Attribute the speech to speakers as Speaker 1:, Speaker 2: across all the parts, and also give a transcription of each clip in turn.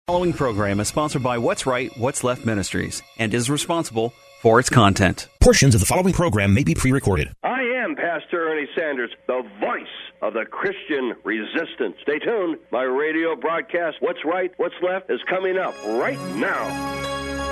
Speaker 1: The following program is sponsored by What's Right, What's Left Ministries and is responsible for its content.
Speaker 2: Portions of the following program may be pre-recorded.
Speaker 3: I am Pastor Ernie Sanders, the voice of the Christian resistance. Stay tuned. My radio broadcast, What's Right, What's Left, is coming up right now.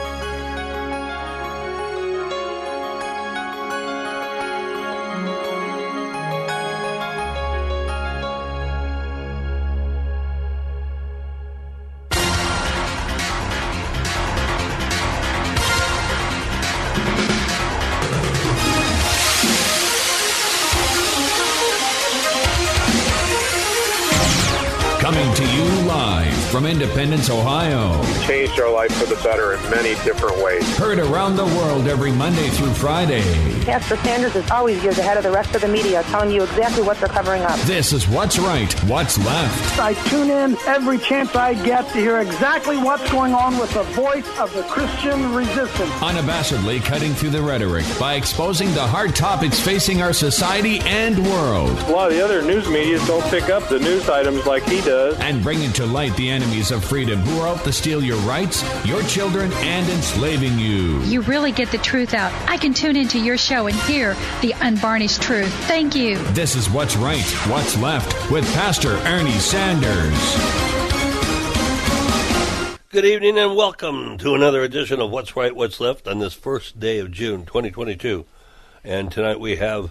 Speaker 4: Coming to you live from Independence, Ohio.
Speaker 5: Changed our life for the better in many different ways.
Speaker 4: Heard around the world every Monday through Friday.
Speaker 6: Pastor Sanders is always years ahead of the rest of the media, telling you exactly what they're covering up.
Speaker 4: This is What's Right, What's Left.
Speaker 7: I tune in every chance I get to hear exactly what's going on with the voice of the Christian resistance.
Speaker 4: Unabashedly cutting through the rhetoric by exposing the hard topics facing our society and world.
Speaker 5: A lot of the other news media don't pick up the news items like he does.
Speaker 4: And bringing to light the enemies of freedom who are out to steal your rights, your children, and enslaving you.
Speaker 8: You really get the truth out. I can tune into your show and hear the unvarnished truth. Thank you.
Speaker 4: This is What's Right, What's Left with Pastor Ernie Sanders.
Speaker 9: Good evening and welcome to another edition of What's Right, What's Left on this first day of June 2022. And tonight we have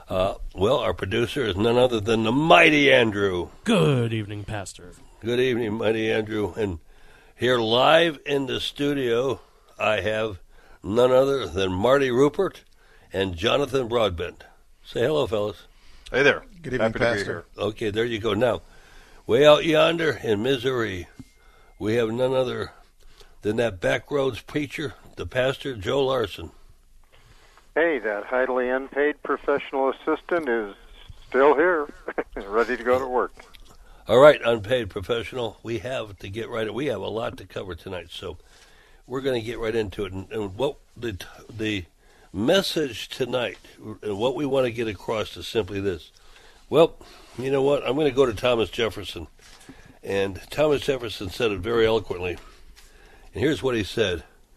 Speaker 9: our producer is none other than the mighty Andrew.
Speaker 10: Good evening, Pastor.
Speaker 9: Good evening, mighty Andrew. And here live in the studio, I have none other than Marty Rupert and Jonathan Broadbent. Say hello, fellas.
Speaker 5: Hey there.
Speaker 11: Good evening, Pastor.
Speaker 9: Okay, there you go. Now, way out yonder in Missouri, we have none other than that backroads preacher, the pastor, Joe Larson.
Speaker 5: Hey, that highly unpaid professional assistant is still here, ready to go to work.
Speaker 9: All right, unpaid professional, we have to get right. We have a lot to cover tonight, so we're going to get right into it. And what the message tonight, and what we want to get across is simply this. Well, you know what? I'm going to go to Thomas Jefferson, and Thomas Jefferson said it very eloquently. And here's what he said: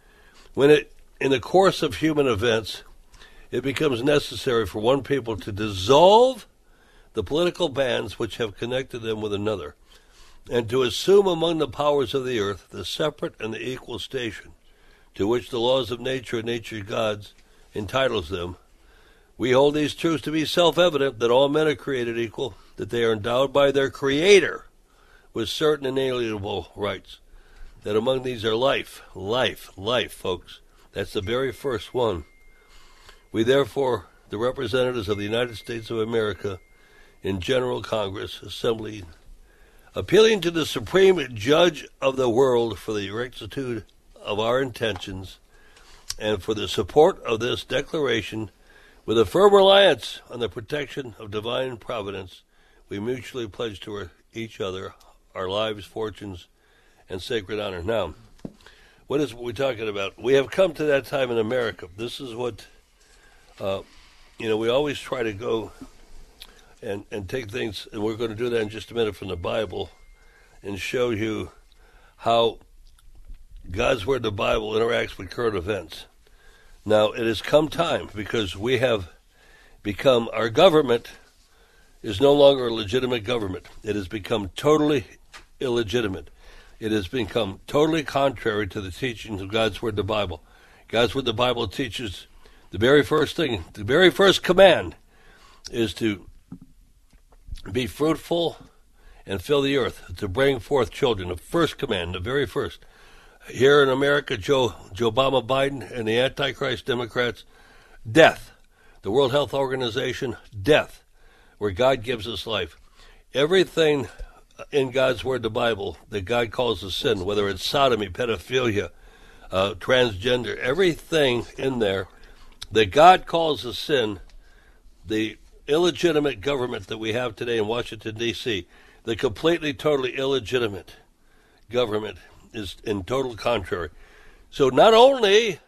Speaker 9: in the course of human events, it becomes necessary for one people to dissolve the political bands which have connected them with another, and to assume among the powers of the earth the separate and the equal station to which the laws of nature and nature's gods entitles them. We hold these truths to be self-evident, that all men are created equal, that they are endowed by their Creator with certain inalienable rights, that among these are life, folks. That's the very first one. We therefore, the representatives of the United States of America in General Congress Assembly, appealing to the Supreme Judge of the world for the rectitude of our intentions and for the support of this declaration, with a firm reliance on the protection of divine providence, we mutually pledge to each other our lives, fortunes, and sacred honor. Now, what is we talking about? We have come to that time in America. This is what... we always try to go and take things, and we're going to do that in just a minute from the Bible, and show you how God's Word, the Bible, interacts with current events. Now, it has come time, because we have become, our government is no longer a legitimate government. It has become totally illegitimate. It has become totally contrary to the teachings of God's Word, the Bible. God's Word, the Bible teaches the very first thing, the very first command is to be fruitful and fill the earth, to bring forth children. The first command, the very first. Here in America, Joe Obama, Biden, and the Antichrist Democrats, death. The World Health Organization, death, where God gives us life. Everything in God's Word, the Bible, that God calls a sin, whether it's sodomy, pedophilia, transgender, everything in there that God calls a sin, the illegitimate government that we have today in Washington, D.C., the completely, totally illegitimate government is in total contrary. So not only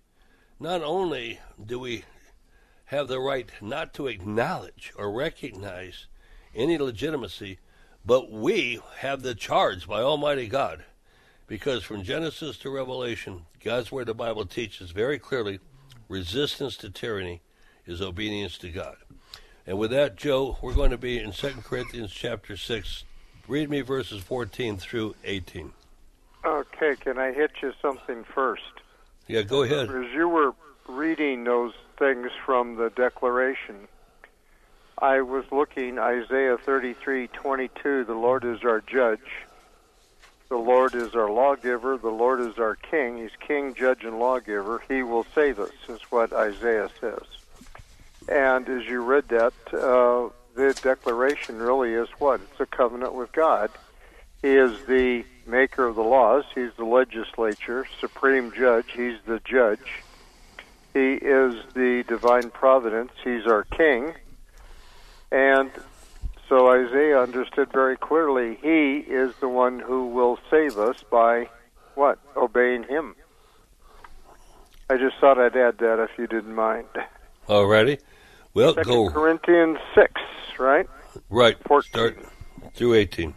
Speaker 9: do we have the right not to acknowledge or recognize any legitimacy, but we have the charge by Almighty God Because from Genesis to Revelation, God's Word, the Bible, teaches very clearly resistance to tyranny is obedience to God. And with that, Joe, we're going to be in 2 Corinthians chapter 6. Read me verses 14 through 18.
Speaker 5: Okay, can I hit you something first?
Speaker 9: Yeah, go ahead.
Speaker 5: As you were reading those things from the Declaration, I was looking, Isaiah 33:22, the Lord is our judge. The Lord is our lawgiver. The Lord is our king. He's king, judge, and lawgiver. He will save us, is what Isaiah says. And as you read that, the declaration really is what? It's a covenant with God. He is the maker of the laws. He's the legislature, supreme judge. He's the judge. He is the divine providence. He's our king. And so Isaiah understood very clearly he is the one who will save us by what? Obeying him. I just thought I'd add that if you didn't mind.
Speaker 9: Alrighty. Well,
Speaker 5: 2
Speaker 9: go.
Speaker 5: Corinthians 6, right?
Speaker 9: Right.
Speaker 5: 14.
Speaker 9: Start through 18.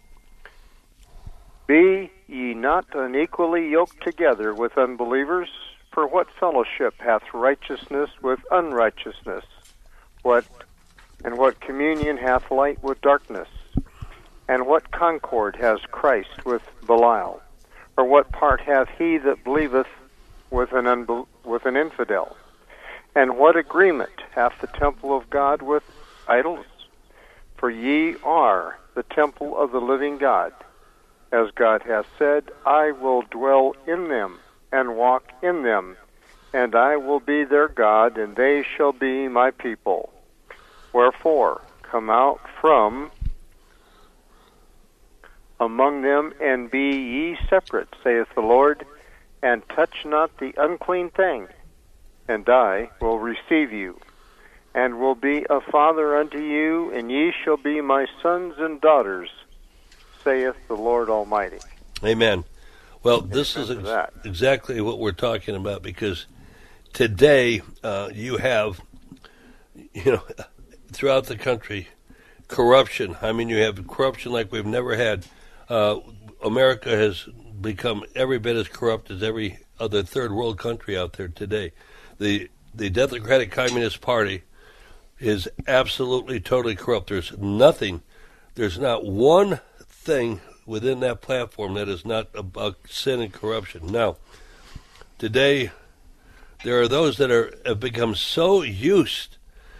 Speaker 5: Be ye not unequally yoked together with unbelievers, for what fellowship hath righteousness with unrighteousness? And what communion hath light with darkness? And what concord has Christ with Belial? Or what part hath he that believeth with an infidel? And what agreement hath the temple of God with idols? For ye are the temple of the living God. As God hath said, I will dwell in them and walk in them, and I will be their God, and they shall be my people. Wherefore, come out from among them, and be ye separate, saith the Lord, and touch not the unclean thing, and I will receive you, and will be a father unto you, and ye shall be my sons and daughters, saith the Lord Almighty.
Speaker 9: Amen. Well, this is exactly what we're talking about, because today you have, throughout the country, corruption. I mean, you have corruption like we've never had. America has become every bit as corrupt as every other third world country out there today. The Democratic Communist Party is absolutely, totally corrupt. There's not one thing within that platform that is not about sin and corruption. Now, today, there are those that have become so used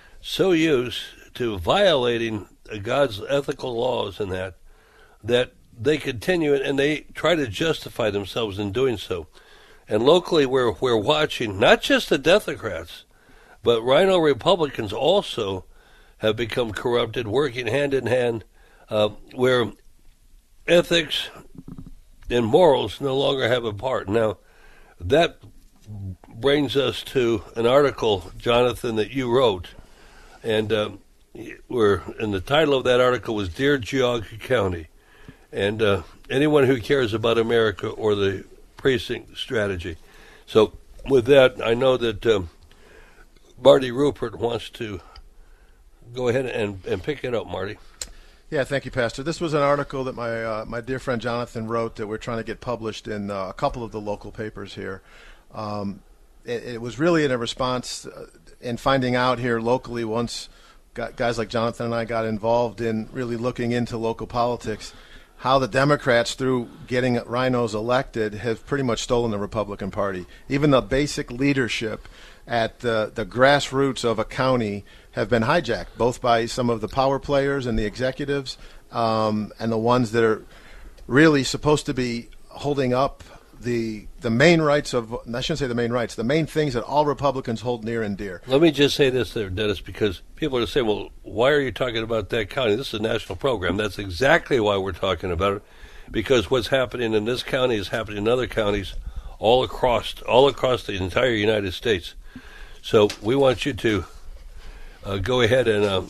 Speaker 9: to violating God's ethical laws and that they continue and they try to justify themselves in doing so. And locally, we're watching not just the Democrats, but Rhino Republicans also have become corrupted, working hand in hand, where ethics and morals no longer have a part. Now, that brings us to an article, Jonathan, that you wrote, and the title of that article was Dear Geauga County. And anyone who cares about America or the precinct strategy. So with that, I know that Marty Rupert wants to go ahead and pick it up, Marty.
Speaker 10: Yeah, thank you, Pastor. This was an article that my dear friend Jonathan wrote that we're trying to get published in a couple of the local papers here. It was really in a response in finding out here locally once guys like Jonathan and I got involved in really looking into local politics, how the Democrats, through getting rhinos elected, have pretty much stolen the Republican Party. Even the basic leadership at the grassroots of a county have been hijacked, both by some of the power players and the executives, and the ones that are really supposed to be holding up the main rights of, I shouldn't say the main rights, the main things that all Republicans hold near and dear.
Speaker 9: Let me just say this there, Dennis, because people are saying, well, why are you talking about that county? This is a national program. That's exactly why we're talking about it, because what's happening in this county is happening in other counties all across the entire United States. So we want you to go ahead and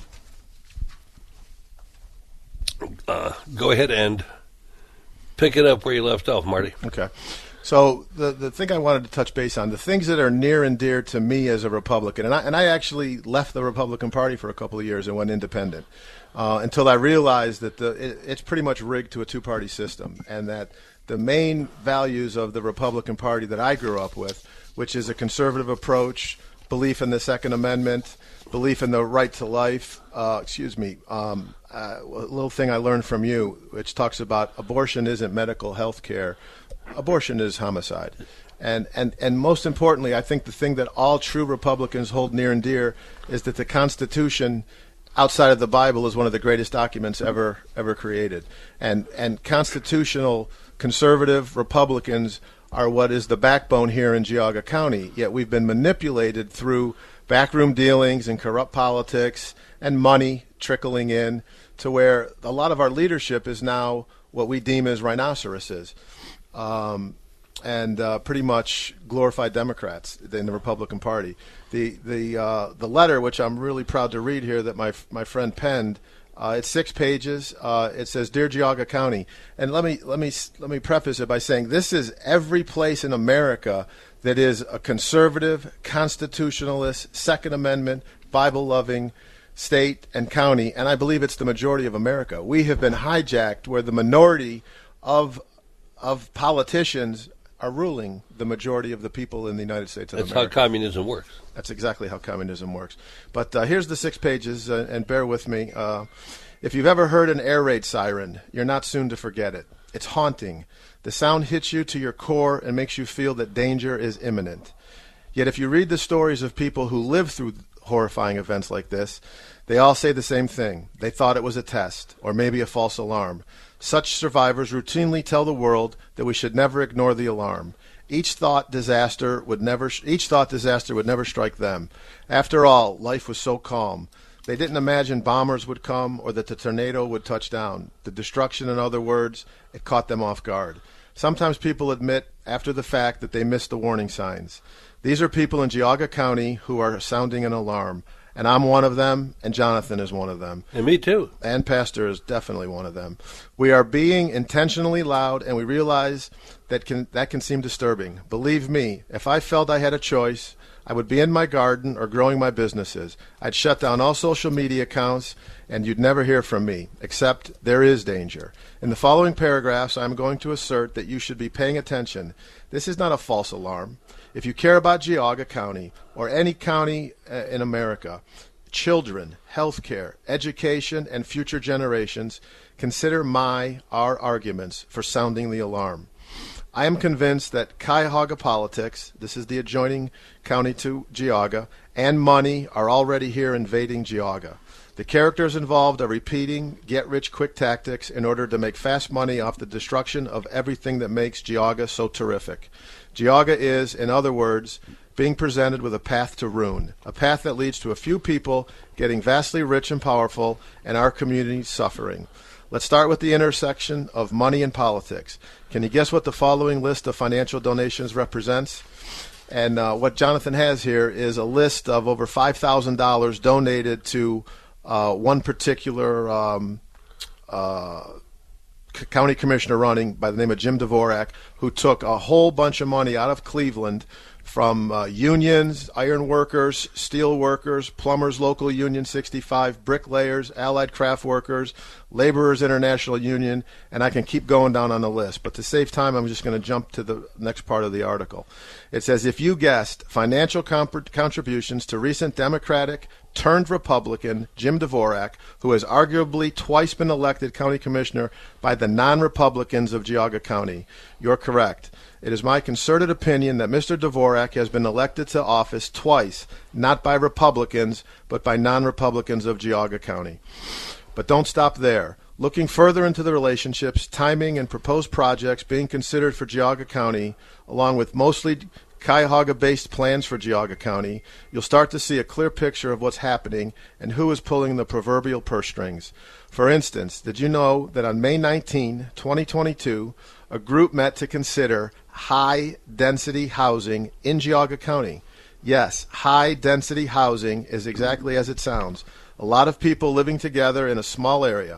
Speaker 9: pick it up where you left off, Marty.
Speaker 10: Okay. So the thing I wanted to touch base on, the things that are near and dear to me as a Republican, and I actually left the Republican Party for a couple of years and went independent until I realized that it's pretty much rigged to a two-party system, and that the main values of the Republican Party that I grew up with, which is a conservative approach, belief in the Second Amendment, belief in the right to life. A little thing I learned from you, which talks about abortion isn't medical health care. Abortion is homicide. And most importantly, I think the thing that all true Republicans hold near and dear is that the Constitution, outside of the Bible, is one of the greatest documents ever created. And constitutional conservative Republicans are what is the backbone here in Geauga County. Yet we've been manipulated through backroom dealings and corrupt politics and money trickling in to where a lot of our leadership is now what we deem as rhinoceroses. And pretty much glorified Democrats in the Republican Party. The letter, which I'm really proud to read here, that my friend penned, it's 6 pages. It says, "Dear Geauga County," and let me preface it by saying this is every place in America that is a conservative, constitutionalist, Second Amendment, Bible-loving state and county, and I believe it's the majority of America. We have been hijacked where the minority of politicians are ruling the majority of the people in the United States of America.
Speaker 9: That's how communism works.
Speaker 10: That's exactly how communism works. But here's the 6 pages, and bear with me. If you've ever heard an air raid siren, you're not soon to forget it. It's haunting. The sound hits you to your core and makes you feel that danger is imminent. Yet if you read the stories of people who live through horrifying events like this, they all say the same thing. They thought it was a test, or maybe a false alarm. Such survivors routinely tell the world that we should never ignore the alarm. Each thought disaster would never strike them. After all, life was so calm. They didn't imagine bombers would come or that the tornado would touch down. The destruction, in other words, it caught them off guard. Sometimes people admit after the fact that they missed the warning signs. These are people in Geauga County who are sounding an alarm. And I'm one of them, and Jonathan is one of them.
Speaker 9: And me too.
Speaker 10: And Pastor is definitely one of them. We are being intentionally loud, and we realize that can seem disturbing. Believe me, if I felt I had a choice, I would be in my garden or growing my businesses. I'd shut down all social media accounts, and you'd never hear from me, except there is danger. In the following paragraphs, I'm going to assert that you should be paying attention. This is not a false alarm. If you care about Geauga County or any county in America, children, health care, education, and future generations, consider our arguments for sounding the alarm. I am convinced that Cuyahoga politics, this is the adjoining county to Geauga, and money are already here invading Geauga. The characters involved are repeating get-rich-quick tactics in order to make fast money off the destruction of everything that makes Geauga so terrific. Geauga is, in other words, being presented with a path to ruin, a path that leads to a few people getting vastly rich and powerful and our community suffering. Let's start with the intersection of money and politics. Can you guess what the following list of financial donations represents? And what Jonathan has here is a list of over $5,000 donated to one particular county commissioner running by the name of Jim Dvorak, who took a whole bunch of money out of Cleveland from unions, iron workers, steel workers, plumbers local union 65, bricklayers, allied craft workers, laborers international union, and I can keep going down on the list. But to save time, I'm just going to jump to the next part of the article. It says, if you guessed financial contributions to recent Democratic turned Republican Jim Dvorak, who has arguably twice been elected county commissioner by the non-Republicans of Geauga County, you're correct. It is my concerted opinion that Mr. Dvorak has been elected to office twice, not by Republicans, but by non-Republicans of Geauga County. But don't stop there. Looking further into the relationships, timing, and proposed projects being considered for Geauga County, along with mostly Cuyahoga-based plans for Geauga County, you'll start to see a clear picture of what's happening and who is pulling the proverbial purse strings. For instance, did you know that on May 19, 2022, a group met to consider high-density housing in Geauga County? Yes, high-density housing is exactly as it sounds. A lot of people living together in a small area.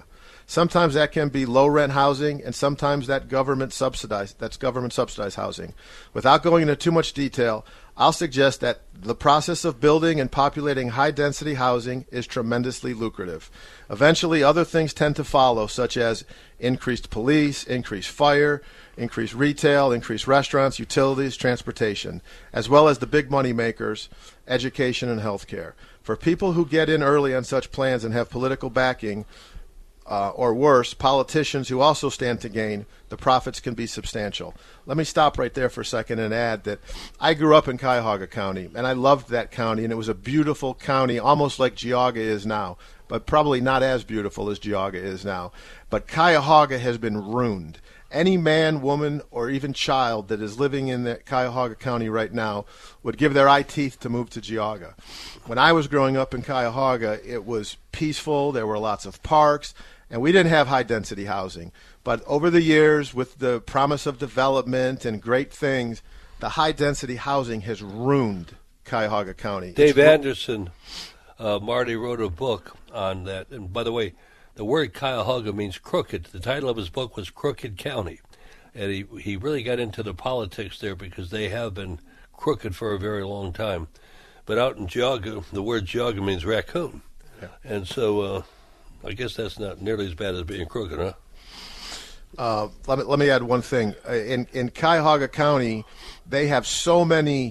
Speaker 10: Sometimes that can be low-rent housing, and sometimes that's government subsidized housing. Without going into too much detail, I'll suggest that the process of building and populating high-density housing is tremendously lucrative. Eventually, other things tend to follow, such as increased police, increased fire, increased retail, increased restaurants, utilities, transportation, as well as the big money makers, education and healthcare. For people who get in early on such plans and have political backing, or worse, politicians who also stand to gain, the profits can be substantial. Let me stop right there for a second and add that I grew up in Cuyahoga County, and I loved that county, and it was a beautiful county, almost like Geauga is now, but probably not as beautiful as Geauga is now. But Cuyahoga has been ruined. Any man, woman, or even child that is living in Cuyahoga County right now would give their eye teeth to move to Geauga. When I was growing up in Cuyahoga, it was peaceful, there were lots of parks, and we didn't have high-density housing. But over the years, with the promise of development and great things, the high-density housing has ruined Cuyahoga County.
Speaker 9: Dave Anderson, Marty, wrote a book on that. And by the way, the word Cuyahoga means crooked. The title of his book was Crooked County. And he really got into the politics there because they have been crooked for a very long time. But out in Geauga, the word Geauga means raccoon. Yeah. And so I guess that's not nearly as bad as being crooked, huh?
Speaker 10: Let me add one thing. In Cuyahoga County, they have so many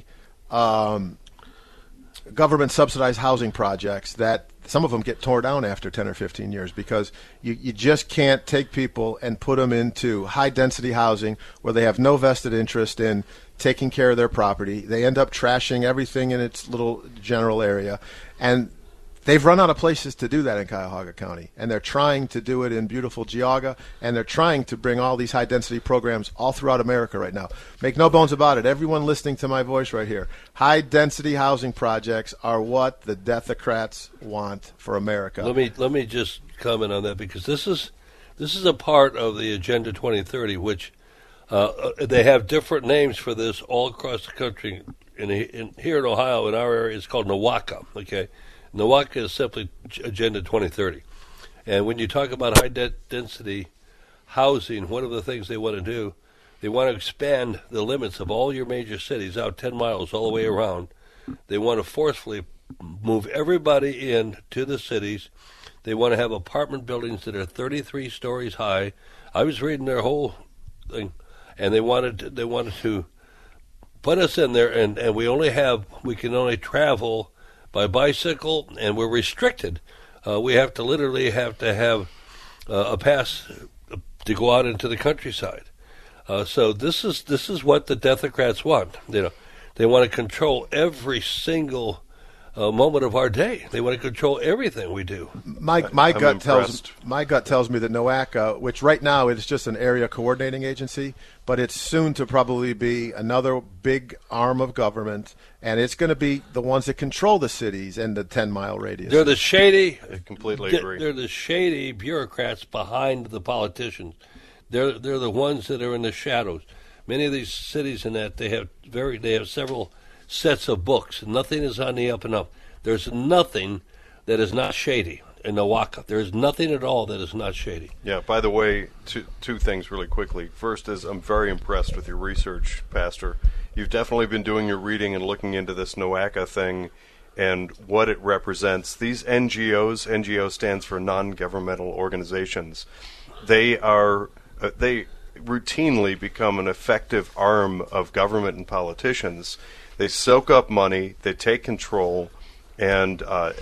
Speaker 10: government-subsidized housing projects that some of them get torn down after 10 or 15 years because you just can't take people and put them into high-density housing where they have no vested interest in taking care of their property. They end up trashing everything in its little general area. And they've run out of places to do that in Cuyahoga County, and they're trying to do it in beautiful Geauga, and they're trying to bring all these high-density programs all throughout America right now. Make no bones about it. Everyone listening to my voice right here, high-density housing projects are what the Deathocrats want for America.
Speaker 9: Let me just comment on that because this is a part of the Agenda 2030, which they have different names for this all across the country. Here in Ohio, in our area, it's called NOACA. Okay. NOACA is simply Agenda 2030. And when you talk about high-density housing, one of the things they want to do, they want to expand the limits of all your major cities out 10 miles all the way around. They want to forcefully move everybody in to the cities. They want to have apartment buildings that are 33 stories high. I was reading their whole thing, and they wanted to put us in there, and we can only travel by bicycle, and we're restricted. We have to literally have a pass to go out into the countryside. So this is what the Deathocrats want. They want to control every single moment of our day. They want to control everything we do.
Speaker 10: My gut tells me that NOACA, which right now is just an area coordinating agency, but it's soon to probably be another big arm of government, and it's going to be the ones that control the cities and the 10-mile radius.
Speaker 9: They're the shady.
Speaker 11: I completely agree.
Speaker 9: They're the shady bureaucrats behind the politicians. They're the ones that are in the shadows. Many of these cities in that they have several sets of books. Nothing is on the up and up. There's nothing that is not shady in NOACA. There's nothing at all that is not shady.
Speaker 11: Yeah, by the way, two things really quickly. First is I'm very impressed with your research, Pastor. You've definitely been doing your reading and looking into this NOACA thing and what it represents. These NGOs, NGO stands for non-governmental organizations, they routinely become an effective arm of government and politicians. They soak up money, they take control, and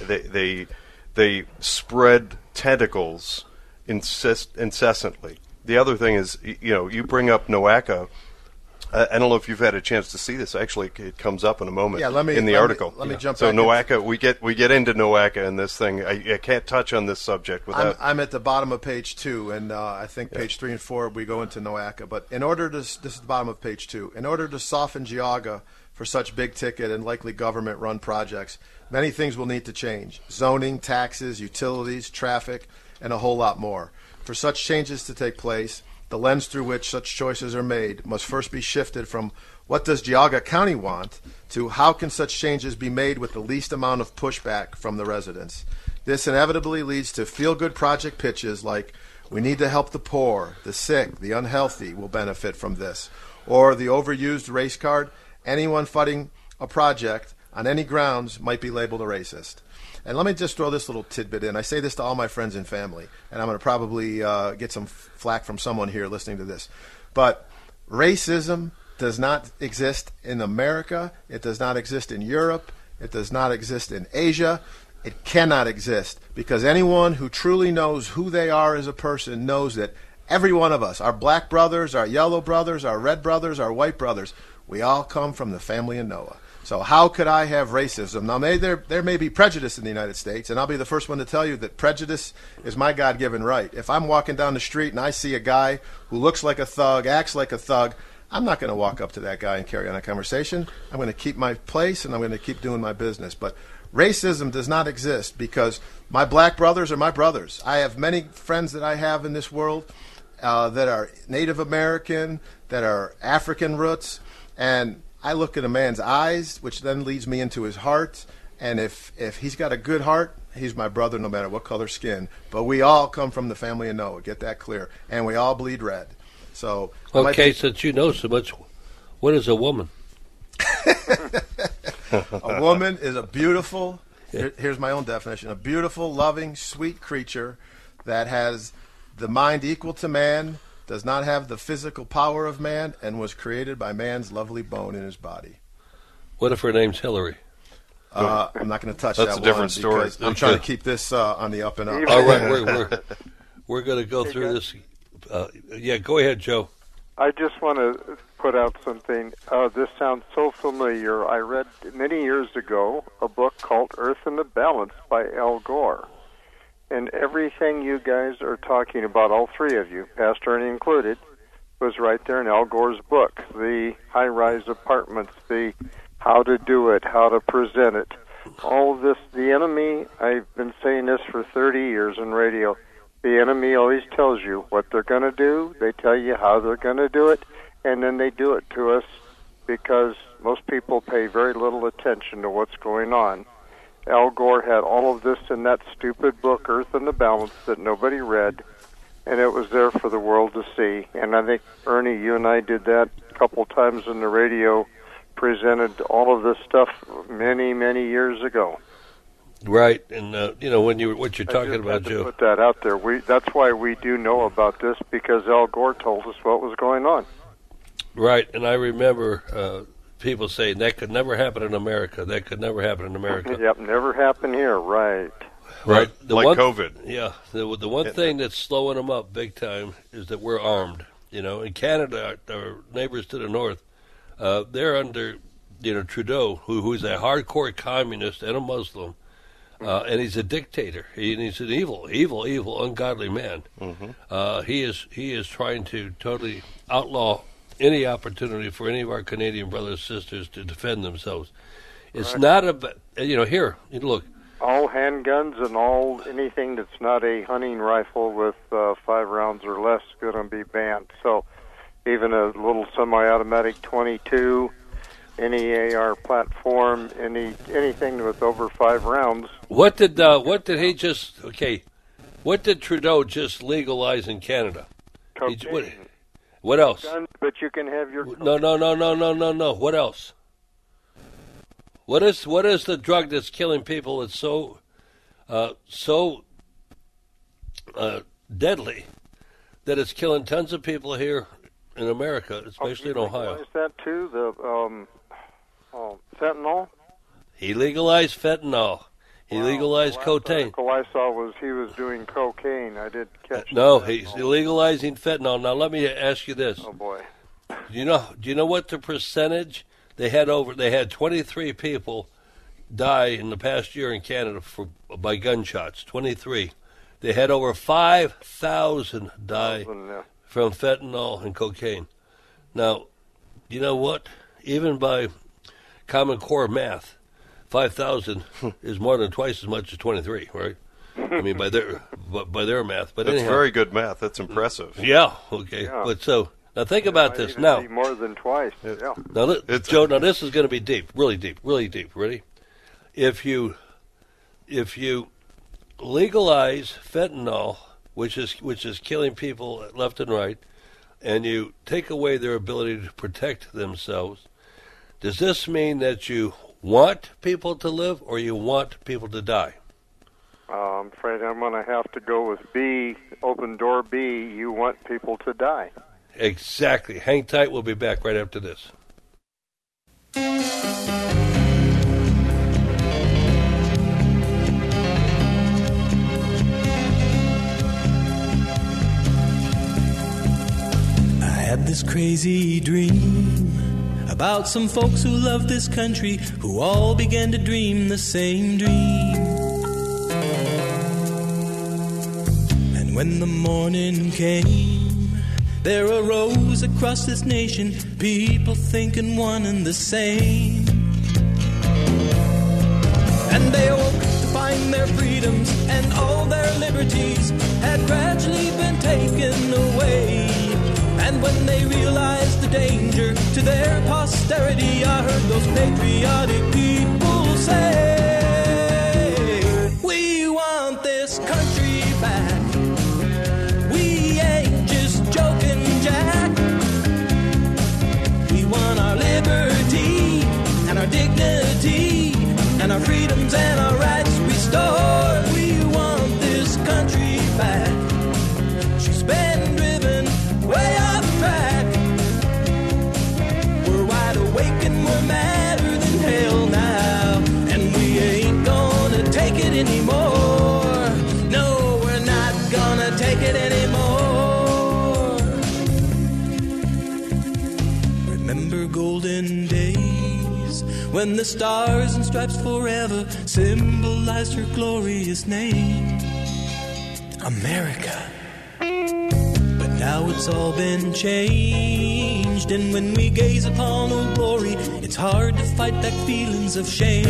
Speaker 11: they spread tentacles incessantly. The other thing is, you bring up NOACA. I don't know if you've had a chance to see this. Actually, it comes up in a moment in the article.
Speaker 10: Let me jump
Speaker 11: so
Speaker 10: back.
Speaker 11: NOACA, we get into NOACA in this thing. I can't touch on this subject without.
Speaker 10: I'm at the bottom of page 2, and I think page 3 and 4 we go into NOACA. But this is the bottom of page 2. In order to soften Geauga for such big-ticket and likely government-run projects, many things will need to change: zoning, taxes, utilities, traffic, and a whole lot more. For such changes to take place, the lens through which such choices are made must first be shifted from what does Geauga County want to how can such changes be made with the least amount of pushback from the residents. This inevitably leads to feel-good project pitches like We need to help the poor, the sick, the unhealthy will benefit from this. Or the overused race card, anyone fighting a project on any grounds might be labeled a racist. And let me just throw this little tidbit in. I say this to all my friends and family, and I'm going to probably get some flack from someone here listening to this. But racism does not exist in America. It does not exist in Europe. It does not exist in Asia. It cannot exist because anyone who truly knows who they are as a person knows that every one of us, our black brothers, our yellow brothers, our red brothers, our white brothers, we all come from the family of Noah. So how could I have racism? Now, there may be prejudice in the United States, and I'll be the first one to tell you that prejudice is my God-given right. If I'm walking down the street and I see a guy who looks like a thug, acts like a thug, I'm not going to walk up to that guy and carry on a conversation. I'm going to keep my place, and I'm going to keep doing my business. But racism does not exist because my black brothers are my brothers. I have many friends that I have in this world that are Native American, that are African roots, and I look at a man's eyes, which then leads me into his heart, and if he's got a good heart, he's my brother no matter what color skin. But we all come from the family of Noah, get that clear, and we all bleed red. So
Speaker 9: okay, since you know so much, what is a woman?
Speaker 10: A woman is a beautiful, here's my own definition, a beautiful, loving, sweet creature that has the mind equal to man, does not have the physical power of man, and was created by man's lovely bone in his body.
Speaker 9: What if her name's Hillary?
Speaker 10: I'm not going to touch
Speaker 11: That's
Speaker 10: that
Speaker 11: a different story.
Speaker 10: I'm trying to keep this on the up and up.
Speaker 9: All right, we're going to go through this. Yeah, go ahead, Joe.
Speaker 5: I just want to put out something. This sounds so familiar. I read many years ago a book called Earth in the Balance by Al Gore. And everything you guys are talking about, all three of you, Pastor Ernie included, was right there in Al Gore's book. The high-rise apartments, the how to do it, how to present it. All of this, the enemy, I've been saying this for 30 years in radio, the enemy always tells you what they're going to do, they tell you how they're going to do it, and then they do it to us because most people pay very little attention to what's going on. Al Gore had all of this in that stupid book, Earth in the Balance, that nobody read, and it was there for the world to see. And I think, Ernie, you and I did that a couple times in the radio, presented all of this stuff many, many years ago.
Speaker 9: Right, and what you're talking about, Joe.
Speaker 5: Put that out there. That's why we do know about this, because Al Gore told us what was going on.
Speaker 9: Right, and I remember people saying that could never happen in America. That could never happen in America.
Speaker 5: Yep, never happen here. Right.
Speaker 11: Like COVID.
Speaker 9: Yeah, the one thing that's slowing them up big time is that we're armed. In Canada, our neighbors to the north, they're under Trudeau, who's a hardcore communist and a Muslim. And he's a dictator. He's an evil, ungodly man. Mm-hmm. He is trying to totally outlaw any opportunity for any of our Canadian brothers and sisters to defend themselves. It's not about here. Look,
Speaker 5: all handguns and anything that's not a hunting rifle with 5 rounds or less is going to be banned. So even a little semi-automatic .22. Any AR platform, anything with over 5 rounds.
Speaker 9: What did Trudeau just legalize in Canada?
Speaker 5: Cocaine.
Speaker 9: What else?
Speaker 5: Guns, but you can have your
Speaker 9: No. What else? What is the drug that's killing people that's so deadly that it's killing tons of people here in America, especially in Ohio?
Speaker 5: Is that too? The fentanyl?
Speaker 9: He legalized fentanyl. He legalized cocaine.
Speaker 5: The article I saw was he was doing cocaine. I did catch
Speaker 9: No,
Speaker 5: that.
Speaker 9: he's legalizing fentanyl. Now let me ask you this.
Speaker 5: Oh boy.
Speaker 9: Do you know what the percentage they had 23 people die in the past year in Canada by gunshots. 23. They had over 5,000 die from fentanyl and cocaine. Now, you know what? Even by Common Core math, 5,000 is more than twice as much as 23, right? I mean, by their math. But
Speaker 11: that's
Speaker 9: anyhow,
Speaker 11: very good math. That's impressive.
Speaker 9: Yeah. Okay. Yeah. But now think about this. Now
Speaker 5: more than twice. Yeah.
Speaker 9: Now, Joe. Now this is going to be deep, really deep, really deep. Ready? If you legalize fentanyl which is killing people left and right, and you take away their ability to protect themselves, does this mean that you want people to live or you want people to die?
Speaker 5: I'm afraid I'm going to have to go with B, open door B. You want people to die.
Speaker 9: Exactly. Hang tight. We'll be back right after this.
Speaker 12: I had this crazy dream about some folks who love this country, who all began to dream the same dream. And when the morning came, there arose across this nation people thinking one and the same. And they awoke to find their freedoms and all their liberties had gradually been taken away. And when they realized the danger to their posterity, I heard those patriotic people say, we want this country back. We ain't just joking, Jack. We want our liberty and our dignity and our freedoms and our rights restored. We want this country back. She's been driven way off track. We're wide awake and we're madder than hell now, and we ain't gonna take it anymore. No, we're not gonna take it anymore. Remember golden days when the stars and stripes forever symbolized her glorious name, America. Now it's all been changed, and when we gaze upon her glory, it's hard to fight back feelings of shame.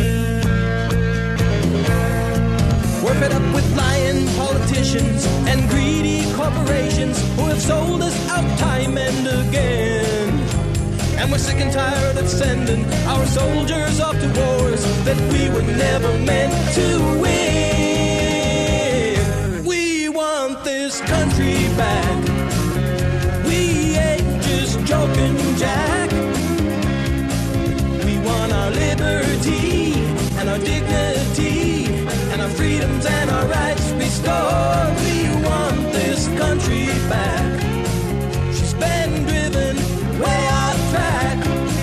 Speaker 12: We're fed up with lying politicians and greedy corporations who have sold us out time and again. And we're sick and tired of sending our soldiers off to wars that we were never meant to win. We want this country back. Joking, Jack. We want our liberty and our dignity and our freedoms and our rights restored. We want this country back. She's been driven way off track.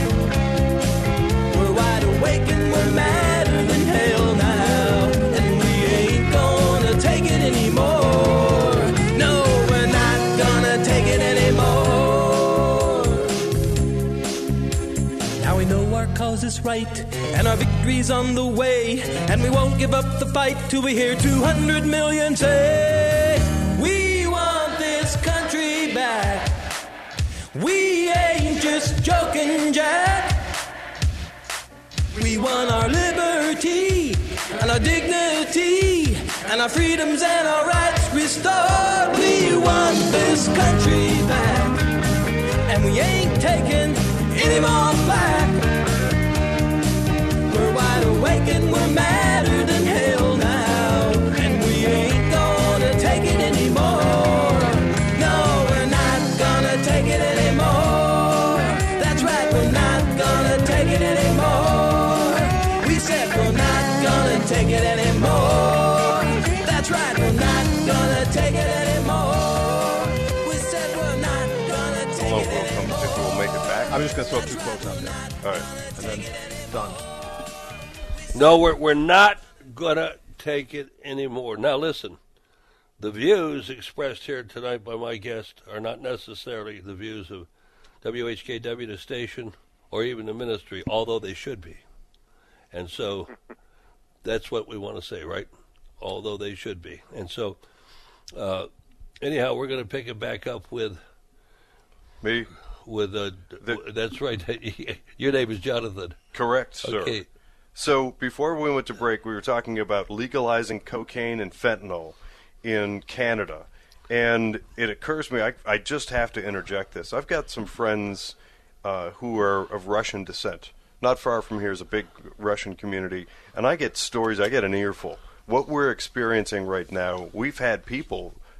Speaker 12: We're wide awake and we're madder than hell now, and we ain't gonna take it anymore. No, we're not gonna take it anymore. We know our cause is right, and our victory's on the way, and we won't give up the fight till we hear 200 million say, we want this country back. We ain't just joking, Jack. We want our liberty and our dignity and our freedoms and our rights restored. We want this country back, and we ain't taking any more flack. We're wide awake and we're madder than hell now, and we ain't gonna take it anymore. No, we're not gonna take it anymore. That's right, we're not gonna take it anymore. We said we're not gonna take it anymore. That's right, we're not gonna take it anymore. We said we're not gonna take it anymore.
Speaker 11: We'll make it back.
Speaker 10: I'm just going to throw 2 quotes out there.
Speaker 11: All right.
Speaker 10: And then done.
Speaker 9: No, we're not going to take it anymore. Now, listen. The views expressed here tonight by my guest are not necessarily the views of WHKW, the station, or even the ministry, although they should be. And so that's what we want to say, right? Although they should be. And so, anyhow, we're going to pick it back up with
Speaker 11: me.
Speaker 9: That's right. Your name is Jonathan.
Speaker 11: Correct, sir.
Speaker 9: Okay.
Speaker 11: So before we went to break, we were talking about legalizing cocaine and fentanyl in Canada. And it occurs to me, I just have to interject this. I've got some friends who are of Russian descent. Not far from here is a big Russian community. And I get stories, I get an earful. What we're experiencing right now, we've had people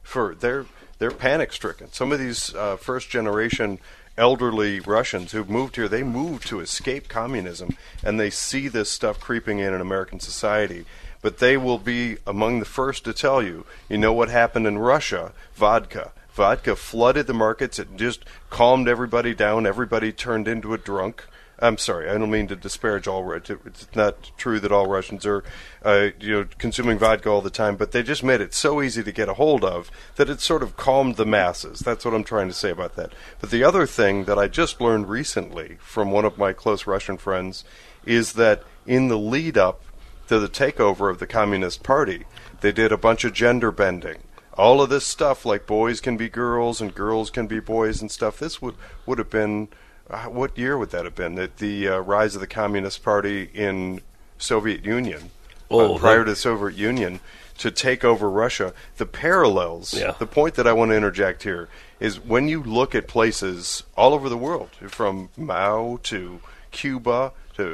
Speaker 11: they're panic-stricken. Some of these first-generation elderly Russians who've moved here, they moved to escape communism, and they see this stuff creeping in American society. But they will be among the first to tell you, you know what happened in Russia? Vodka. Vodka flooded the markets. It just calmed everybody down. Everybody turned into a drunk. I'm sorry, I don't mean to disparage all Russians. It's not true that all Russians are consuming vodka all the time, but they just made it so easy to get a hold of that it sort of calmed the masses. That's what I'm trying to say about that. But the other thing that I just learned recently from one of my close Russian friends is that in the lead-up to the takeover of the Communist Party, they did a bunch of gender bending. All of this stuff, like boys can be girls and girls can be boys and stuff, this would have been... what year would that have been? The rise of the Communist Party in Soviet Union, prior to the Soviet Union, to take over Russia. The parallels, the point that I want to interject here, is when you look at places all over the world, from Mao to Cuba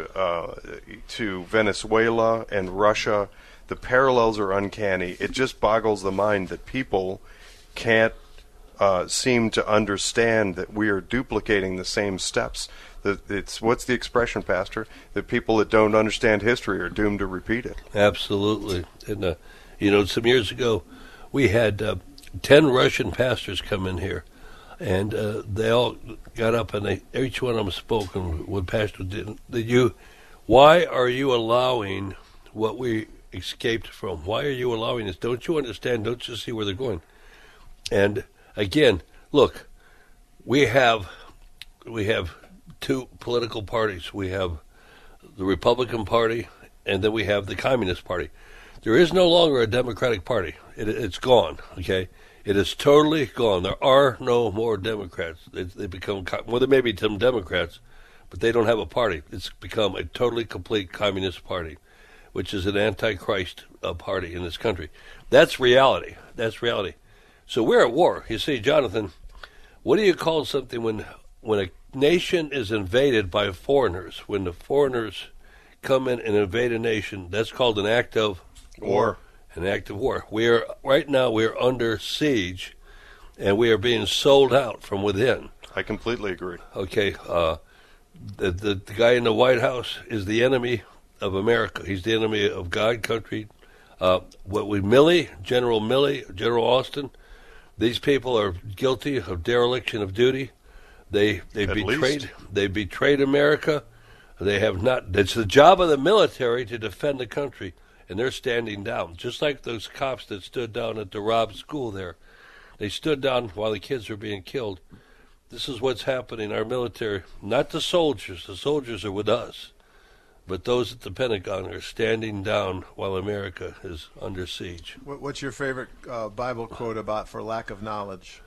Speaker 11: to Venezuela and Russia, the parallels are uncanny. It just boggles the mind that people can't seem to understand that we are duplicating the same steps. It's what's the expression, Pastor? That people that don't understand history are doomed to repeat it.
Speaker 9: Absolutely. And some years ago, we had 10 Russian pastors come in here, and they all got up and each one of them spoke. And what Pastor did, why are you allowing what we escaped from? Why are you allowing this? Don't you understand? Don't you see where they're going? And again, look, we have two political parties. We have the Republican Party, and then we have the Communist Party. There is no longer a Democratic Party. It's gone, okay? It is totally gone. There are no more Democrats. They become, well, there may be some Democrats, but they don't have a party. It's become a totally complete Communist Party, which is an antichrist party in this country. That's reality. That's reality. So we're at war. You see, Jonathan, what do you call something when a nation is invaded by foreigners? When the foreigners come in and invade a nation, that's called an act of
Speaker 11: war.
Speaker 9: An act of war. Right now we are under siege, and we are being sold out from within.
Speaker 11: I completely agree.
Speaker 9: Okay, the guy in the White House is the enemy of America. He's the enemy of God, country. General Milley, General Austin. These people are guilty of dereliction of duty. They betrayed America. They have not. It's the job of the military to defend the country, and they're standing down, just like those cops that stood down at the Robb School there. They stood down while the kids were being killed. This is what's happening. Our military, not the soldiers. The soldiers are with us, but those at the Pentagon are standing down while America is under siege.
Speaker 10: What's your favorite Bible quote about for lack of knowledge?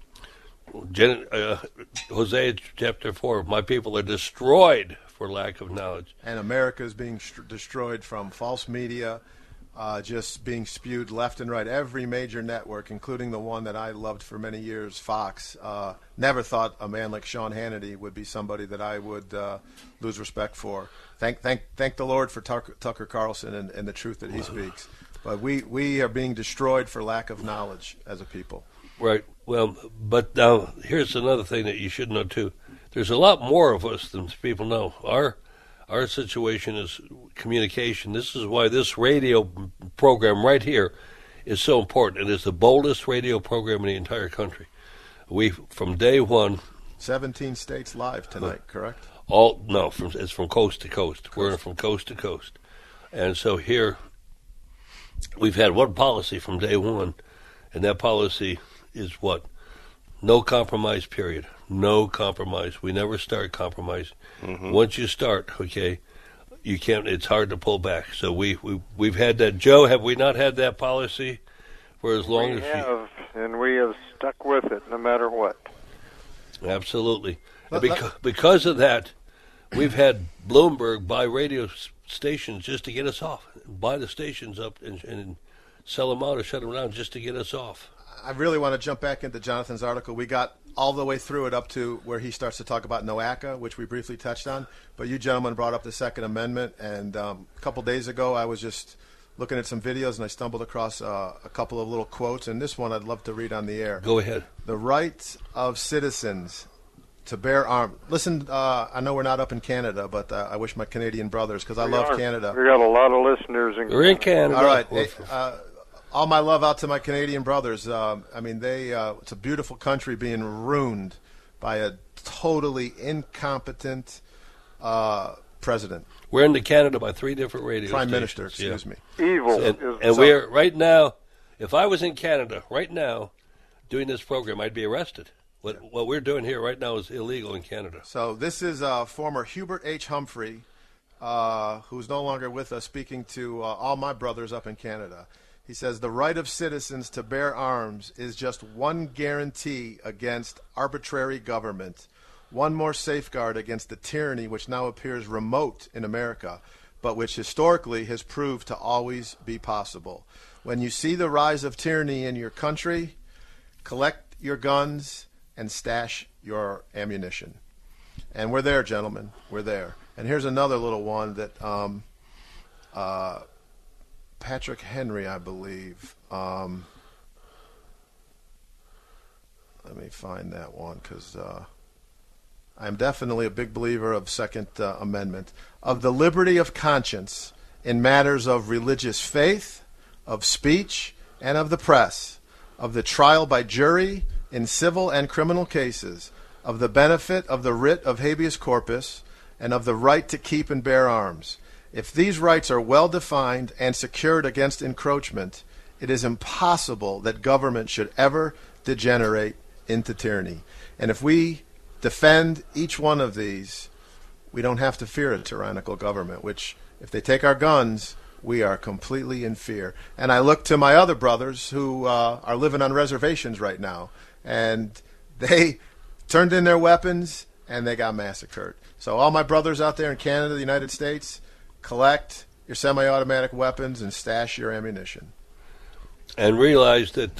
Speaker 9: Hosea chapter 4, my people are destroyed for lack of knowledge.
Speaker 10: And America is being destroyed from false media, just being spewed left and right. Every major network, including the one that I loved for many years, Fox, never thought a man like Sean Hannity would be somebody that I would lose respect for. Thank the Lord for Tucker Carlson and the truth that he speaks. But we are being destroyed for lack of knowledge as a people.
Speaker 9: Right. Well, but now here's another thing that you should know too. There's a lot more of us than people know. Our situation is communication. This is why this radio program right here is so important. It is the boldest radio program in the entire country. We, from day one...
Speaker 10: 17 states live tonight, correct?
Speaker 9: It's from coast to coast. We're from coast to coast. And so here, we've had one policy from day one, and that policy is what? No compromise, period. No compromise. We never start compromise. Mm-hmm. Once you start, okay, you can't. It's hard to pull back. So we've had that. Joe, have we not had that policy for as long as
Speaker 5: we have? And we have stuck with it no matter what.
Speaker 9: Absolutely. Because of that, we've had Bloomberg buy radio stations just to get us off. Buy the stations up and sell them out or shut them down just to get us off.
Speaker 10: I really want to jump back into Jonathan's article. We got all the way through it up to where he starts to talk about NOACA, which we briefly touched on. But you gentlemen brought up the Second Amendment, and a couple days ago I was just looking at some videos, and I stumbled across a couple of little quotes, and this one I'd love to read on the air.
Speaker 9: Go ahead.
Speaker 10: The right of citizens to bear arms. Listen, I know we're not up in Canada, but I wish my Canadian brothers, because I love Canada.
Speaker 5: We got a lot of listeners in Canada.
Speaker 9: We're in Canada.
Speaker 10: All right. Hey, all my love out to my Canadian brothers. I mean, it's a beautiful country being ruined by a totally incompetent president.
Speaker 9: We're into Canada by 3 different radio
Speaker 10: Prime
Speaker 9: stations.
Speaker 10: Minister, excuse me.
Speaker 5: Evil.
Speaker 9: And we're right now, if I was in Canada right now doing this program, I'd be arrested. What we're doing here right now is illegal in Canada.
Speaker 10: So this is former Hubert H. Humphrey, who's no longer with us, speaking to all my brothers up in Canada. He says, the right of citizens to bear arms is just one guarantee against arbitrary government, one more safeguard against the tyranny which now appears remote in America, but which historically has proved to always be possible. When you see the rise of tyranny in your country, collect your guns and stash your ammunition. And we're there, gentlemen. We're there. And here's another little one that Patrick Henry, I believe. Let me find that one, because I'm definitely a big believer of Second Amendment, of the liberty of conscience in matters of religious faith, of speech, and of the press, of the trial by jury in civil and criminal cases, of the benefit of the writ of habeas corpus, and of the right to keep and bear arms. If these rights are well defined and secured against encroachment, it is impossible that government should ever degenerate into tyranny. And if we defend each one of these, we don't have to fear a tyrannical government, which, if they take our guns, we are completely in fear. And I look to my other brothers who are living on reservations right now, and they turned in their weapons and they got massacred. So all my brothers out there in Canada, the United States, collect your semi-automatic weapons and stash your ammunition.
Speaker 9: And realize that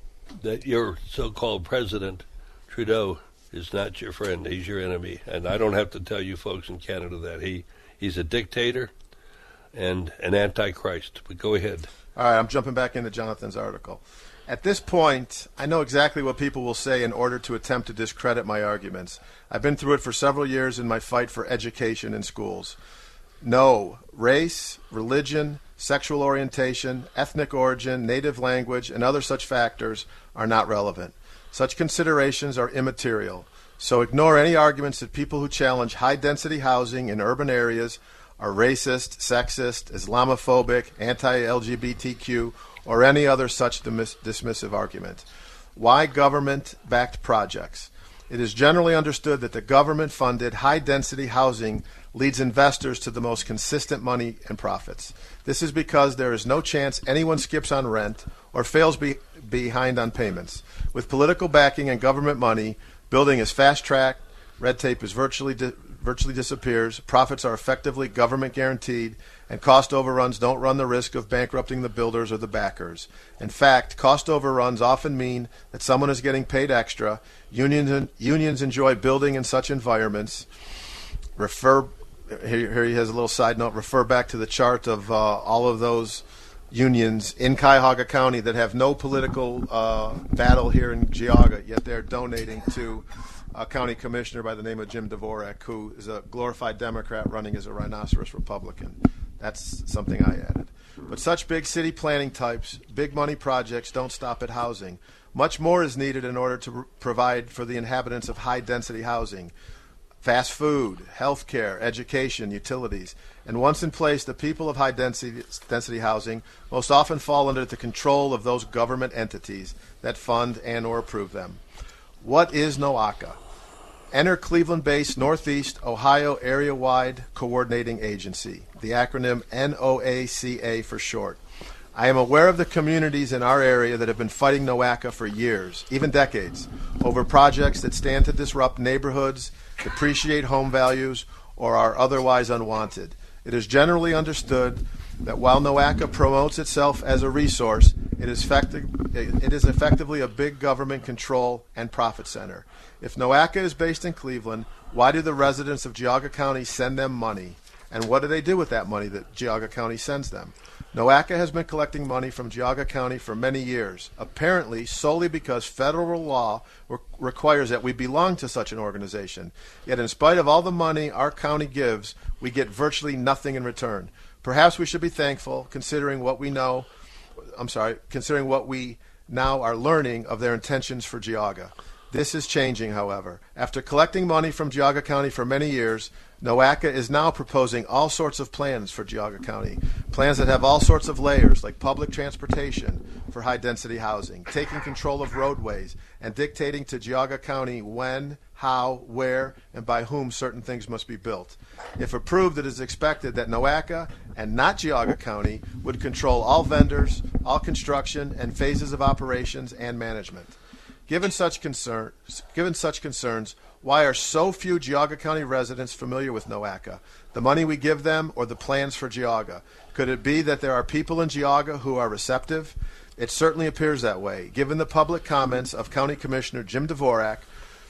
Speaker 9: your so-called president, Trudeau, is not your friend. He's your enemy. And I don't have to tell you folks in Canada that. He's a dictator and an antichrist. But go ahead.
Speaker 10: All right, I'm jumping back into Jonathan's article. At this point, I know exactly what people will say in order to attempt to discredit my arguments. I've been through it for several years in my fight for education in schools. No, race, religion, sexual orientation, ethnic origin, native language, and other such factors are not relevant. Such considerations are immaterial. So ignore any arguments that people who challenge high-density housing in urban areas are racist, sexist, Islamophobic, anti-LGBTQ, or any other such dismissive argument. Why government-backed projects? It is generally understood that the government-funded high-density housing leads investors to the most consistent money and profits. This is because there is no chance anyone skips on rent or fails behind on payments. With political backing and government money, building is fast-tracked, red tape is virtually disappears, profits are effectively government guaranteed, and cost overruns don't run the risk of bankrupting the builders or the backers. In fact, cost overruns often mean that someone is getting paid extra. Unions enjoy building in such environments. Here he has a little side note. Refer back to the chart of all of those unions in Cuyahoga County that have no political battle here in Geauga, yet they're donating to a county commissioner by the name of Jim Dvorak, who is a glorified Democrat running as a rhinoceros Republican. That's something I added. But such big city planning types, big money projects don't stop at housing. Much more is needed in order to provide for the inhabitants of high-density housing. Fast food, health care, education, utilities. And once in place, the people of high-density housing most often fall under the control of those government entities that fund and or approve them. What is NOACA? Enter Cleveland-based Northeast Ohio Area-Wide Coordinating Agency, the acronym NOACA for short. I am aware of the communities in our area that have been fighting NOACA for years, even decades, over projects that stand to disrupt neighborhoods, depreciate home values, or are otherwise unwanted. It is generally understood that while NOACA promotes itself as a resource, it is effectively a big government control and profit center. If NOACA is based in Cleveland, why do the residents of Geauga County send them money? And what do they do with that money that Geauga County sends them? NOACA has been collecting money from Geauga County for many years, apparently solely because federal law requires that we belong to such an organization. Yet in spite of all the money our county gives, we get virtually nothing in return. Perhaps we should be thankful, considering what we now are learning of their intentions for Geauga. This is changing, however. After collecting money from Geauga County for many years, NOACA is now proposing all sorts of plans for Geauga County, plans that have all sorts of layers, like public transportation for high-density housing, taking control of roadways, and dictating to Geauga County when, how, where, and by whom certain things must be built. If approved, it is expected that NOACA, and not Geauga County, would control all vendors, all construction, and phases of operations and management. Given such concerns, why are so few Geauga County residents familiar with NOACA, the money we give them, or the plans for Geauga? Could it be that there are people in Geauga who are receptive? It certainly appears that way, given the public comments of County Commissioner Jim Dvorak,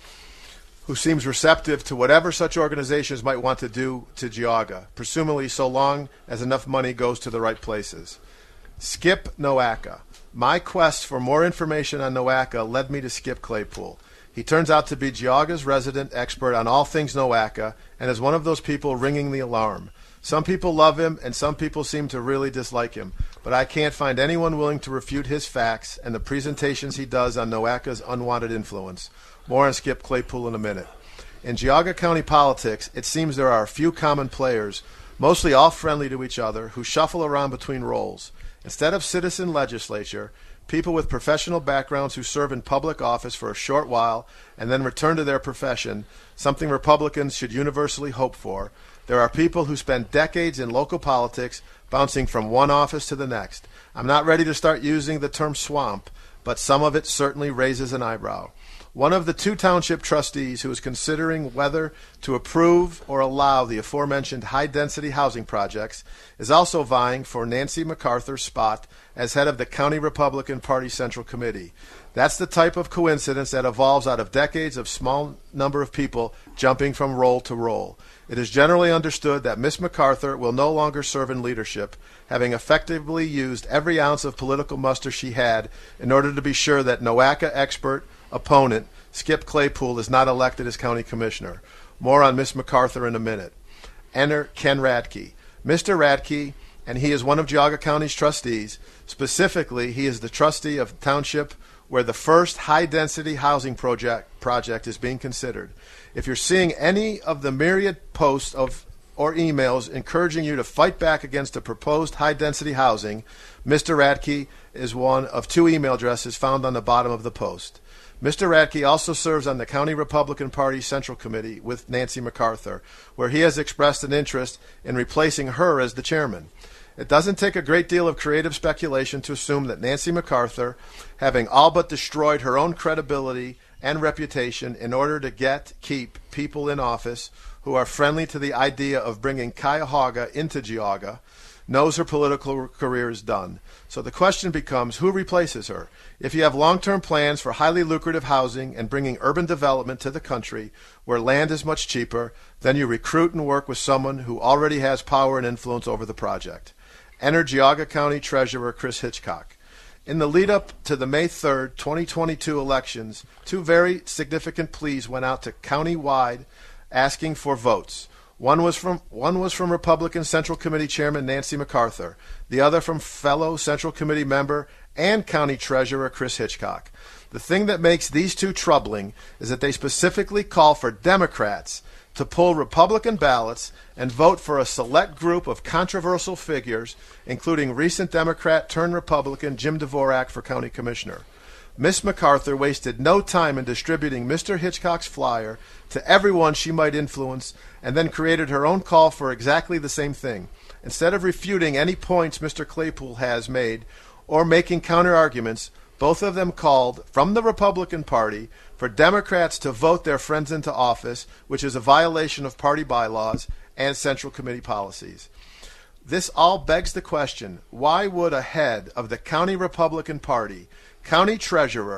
Speaker 10: who seems receptive to whatever such organizations might want to do to Geauga, presumably so long as enough money goes to the right places. Skip NOACA. My quest for more information on NOACA led me to Skip Claypool. He turns out to be Geauga's resident expert on all things NOACA and is one of those people ringing the alarm. Some people love him and some people seem to really dislike him, but I can't find anyone willing to refute his facts and the presentations he does on NOACA's unwanted influence. More on Skip Claypool in a minute. In Geauga County politics, it seems there are a few common players, mostly all friendly to each other, who shuffle around between roles. Instead of citizen legislature, people with professional backgrounds who serve in public office for a short while and then return to their profession, something Republicans should universally hope for, there are people who spend decades in local politics bouncing from one office to the next. I'm not ready to start using the term swamp, but some of it certainly raises an eyebrow. One of the two township trustees who is considering whether to approve or allow the aforementioned high-density housing projects is also vying for Nancy MacArthur's spot as head of the County Republican Party Central Committee. That's the type of coincidence that evolves out of decades of small number of people jumping from role to role. It is generally understood that Miss MacArthur will no longer serve in leadership, having effectively used every ounce of political muster she had in order to be sure that NOACA expert opponent Skip Claypool is not elected as county commissioner. More on Miss MacArthur in a minute. Enter Ken Radke. Mr. Radke, and he is one of Geauga County's trustees. Specifically, he is the trustee of the township where the first high-density housing project is being considered. If you're seeing any of the myriad posts or emails encouraging you to fight back against the proposed high-density housing, Mr. Radke is one of two email addresses found on the bottom of the post. Mr. Radke also serves on the County Republican Party Central Committee with Nancy MacArthur, where he has expressed an interest in replacing her as the chairman. It doesn't take a great deal of creative speculation to assume that Nancy MacArthur, having all but destroyed her own credibility and reputation in order to keep people in office who are friendly to the idea of bringing Cuyahoga into Geauga, knows her political career is done. So the question becomes, who replaces her? If you have long-term plans for highly lucrative housing and bringing urban development to the country where land is much cheaper, then you recruit and work with someone who already has power and influence over the project. Enter Geauga County Treasurer Chris Hitchcock. In the lead-up to the May 3rd, 2022 elections, two very significant pleas went out to county-wide asking for votes. One was from Republican Central Committee Chairman Nancy MacArthur, the other from fellow Central Committee member and County Treasurer Chris Hitchcock. The thing that makes these two troubling is that they specifically call for Democrats to pull Republican ballots and vote for a select group of controversial figures, including recent Democrat turned Republican Jim Dvorak for County Commissioner. Miss MacArthur wasted no time in distributing Mr. Hitchcock's flyer to everyone she might influence and then created her own call for exactly the same thing. Instead of refuting any points Mr. Claypool has made or making counter-arguments, both of them called, from the Republican Party, for Democrats to vote their friends into office, which is a violation of party bylaws and Central Committee policies. This all begs the question, why would a head of the County Republican Party, county treasurer,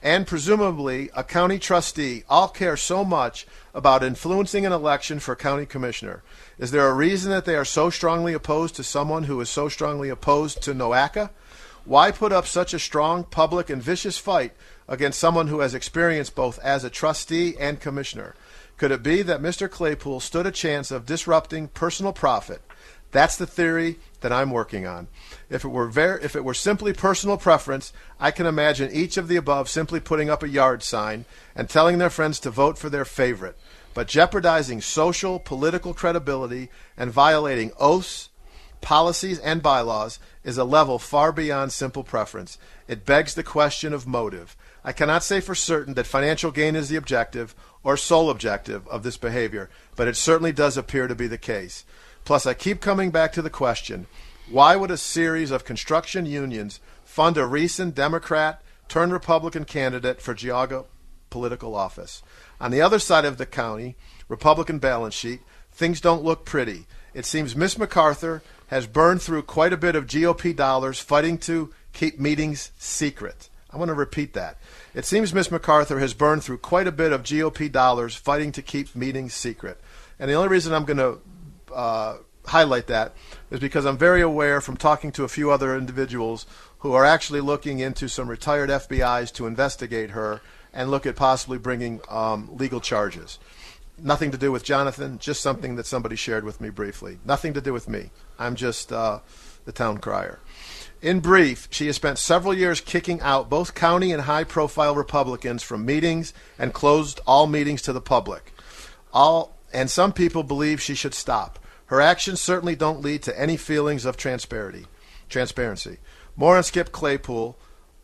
Speaker 10: and presumably a county trustee all care so much about influencing an election for county commissioner? Is there a reason that they are so strongly opposed to someone who is so strongly opposed to NOACA? Why put up such a strong, public, and vicious fight against someone who has experience both as a trustee and commissioner? Could it be that Mr. Claypool stood a chance of disrupting personal profit? That's the theory that I'm working on. If it were simply personal preference, I can imagine each of the above simply putting up a yard sign and telling their friends to vote for their favorite. But jeopardizing social, political credibility and violating oaths, policies, and bylaws is a level far beyond simple preference. It begs the question of motive. I cannot say for certain that financial gain is the objective or sole objective of this behavior, but it certainly does appear to be the case. Plus, I keep coming back to the question, why would a series of construction unions fund a recent Democrat-turned-Republican candidate for Geauga political office? On the other side of the county, Republican balance sheet, things don't look pretty. It seems Miss MacArthur has burned through quite a bit of GOP dollars fighting to keep meetings secret. I want to repeat that. It seems Miss MacArthur has burned through quite a bit of GOP dollars fighting to keep meetings secret. And the only reason I'm going to highlight that is because I'm very aware from talking to a few other individuals who are actually looking into some retired FBIs to investigate her and look at possibly bringing legal charges. Nothing to do with Jonathan, just something that somebody shared with me briefly. Nothing to do with me. I'm just the town crier. In brief, she has spent several years kicking out both county and high-profile Republicans from meetings and closed all meetings to the public. And some people believe she should stop. Her actions certainly don't lead to any feelings of transparency. More on Skip Claypool.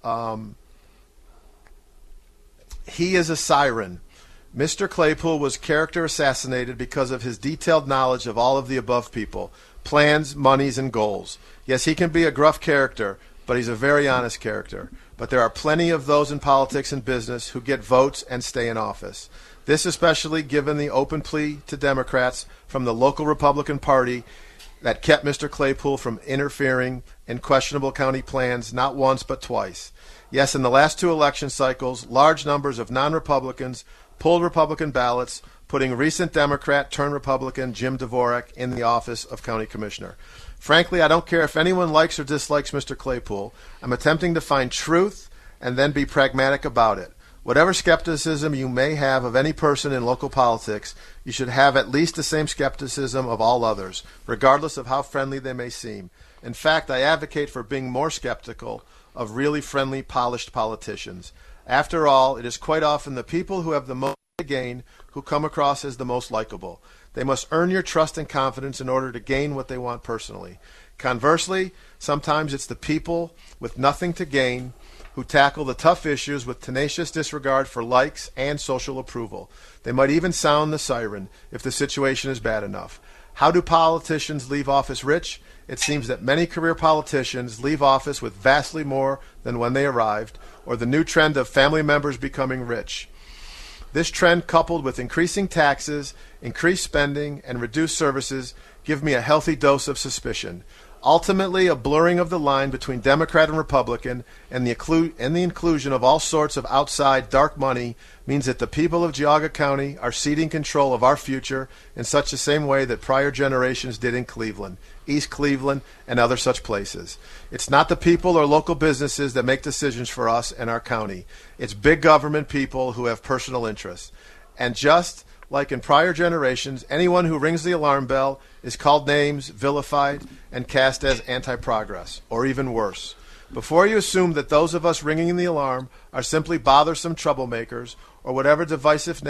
Speaker 10: He is a siren. Mr. Claypool was character assassinated because of his detailed knowledge of all of the above people, plans, monies, and goals. Yes, he can be a gruff character, but he's a very honest character. But there are plenty of those in politics and business who get votes and stay in office. This especially given the open plea to Democrats from the local Republican Party that kept Mr. Claypool from interfering in questionable county plans not once but twice. Yes, in the last two election cycles, large numbers of non-Republicans pulled Republican ballots, putting recent Democrat-turned-Republican Jim Dvorak in the office of county commissioner. Frankly, I don't care if anyone likes or dislikes Mr. Claypool. I'm attempting to find truth and then be pragmatic about it. Whatever skepticism you may have of any person in local politics, you should have at least the same skepticism of all others, regardless of how friendly they may seem. In fact, I advocate for being more skeptical of really friendly, polished politicians. After all, it is quite often the people who have the most to gain who come across as the most likable. They must earn your trust and confidence in order to gain what they want personally. Conversely, sometimes it's the people with nothing to gain who tackle the tough issues with tenacious disregard for likes and social approval. They might even sound the siren if the situation is bad enough. How do politicians leave office rich? It seems that many career politicians leave office with vastly more than when they arrived, or the new trend of family members becoming rich. This trend, coupled with increasing taxes, increased spending, and reduced services, give me a healthy dose of suspicion. Ultimately, a blurring of the line between Democrat and Republican and the inclusion of all sorts of outside dark money means that the people of Geauga County are ceding control of our future in such the same way that prior generations did in Cleveland, East Cleveland, and other such places. It's not the people or local businesses that make decisions for us and our county. It's big government people who have personal interests. And just like in prior generations, anyone who rings the alarm bell is called names, vilified, and cast as anti-progress, or even worse. Before you assume that those of us ringing the alarm are simply bothersome troublemakers, or whatever divisive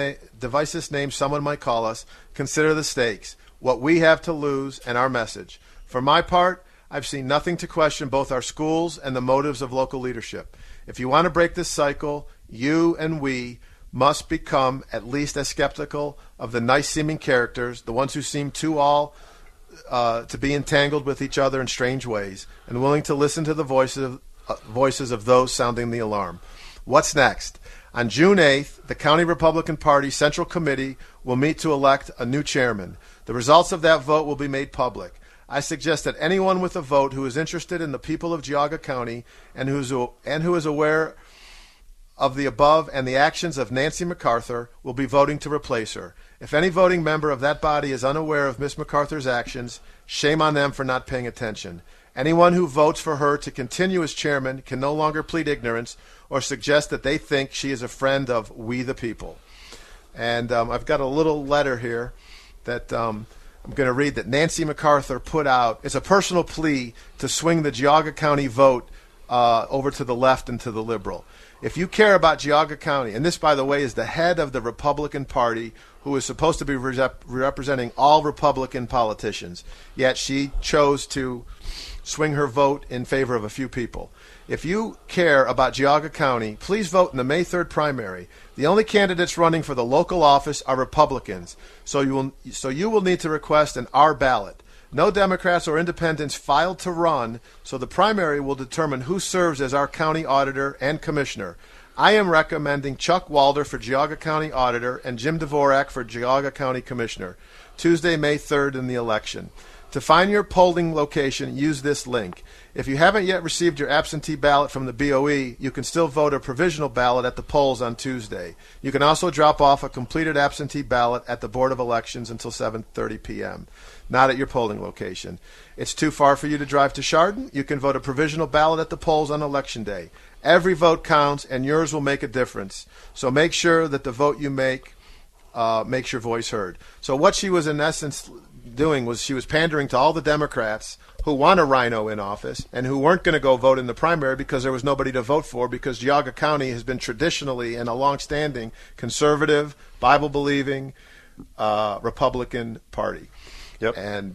Speaker 10: name someone might call us, consider the stakes, what we have to lose, and our message. For my part, I've seen nothing to question both our schools and the motives of local leadership. If you want to break this cycle, you and we must become at least as skeptical of the nice-seeming characters, the ones who seem to be entangled with each other in strange ways, and willing to listen to the voices of those sounding the alarm. What's next? On June 8th, the County Republican Party Central Committee will meet to elect a new chairman. The results of that vote will be made public. I suggest that anyone with a vote who is interested in the people of Geauga County and who is aware of the above and the actions of Nancy MacArthur will be voting to replace her. If any voting member of that body is unaware of Ms. MacArthur's actions, shame on them for not paying attention. Anyone who votes for her to continue as chairman can no longer plead ignorance or suggest that they think she is a friend of we the people. And I've got a little letter here that I'm going to read that Nancy MacArthur put out. It's a personal plea to swing the Geauga County vote over to the left and to the liberal. If you care about Geauga County, and this, by the way, is the head of the Republican Party who is supposed to be representing all Republican politicians, yet she chose to swing her vote in favor of a few people. If you care about Geauga County, please vote in the May 3rd primary. The only candidates running for the local office are Republicans, so you will need to request an R ballot. No Democrats or independents filed to run, so the primary will determine who serves as our county auditor and commissioner. I am recommending Chuck Walder for Geauga County auditor and Jim Dvorak for Geauga County commissioner. Tuesday, May 3rd in the election. To find your polling location, use this link. If you haven't yet received your absentee ballot from the BOE, you can still vote a provisional ballot at the polls on Tuesday. You can also drop off a completed absentee ballot at the Board of Elections until 7:30 p.m., not at your polling location. It's too far for you to drive to Chardon? You can vote a provisional ballot at the polls on Election Day. Every vote counts, and yours will make a difference. So make sure that the vote you make makes your voice heard. So what she was in essence doing was she was pandering to all the Democrats who want a rhino in office and who weren't going to go vote in the primary because there was nobody to vote for, because Geauga County has been traditionally and a long-standing conservative, Bible-believing Republican Party.
Speaker 11: Yep.
Speaker 10: And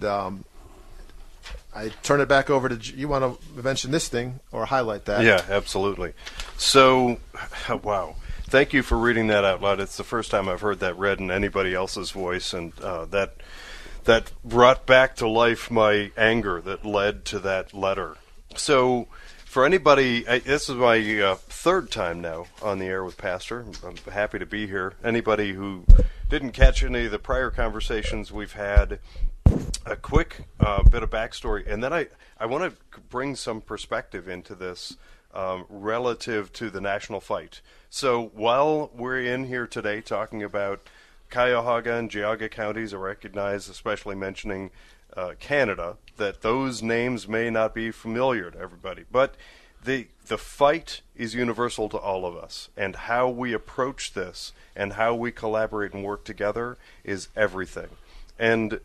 Speaker 10: I turn it back over to you. Want to mention this thing or highlight that?
Speaker 11: Yeah, absolutely. So, wow. Thank you for reading that out loud. It's the first time I've heard that read in anybody else's voice, and that brought back to life my anger that led to that letter. So, for anybody, this is my third time now on the air with Pastor. I'm happy to be here. Anybody who didn't catch any of the prior conversations we've had, a quick bit of backstory, and then I want to bring some perspective into this relative to the national fight. So while we're in here today talking about Cuyahoga and Geauga counties, I recognize, especially mentioning Canada, that those names may not be familiar to everybody. But the fight is universal to all of us, and how we approach this and how we collaborate and work together is everything. And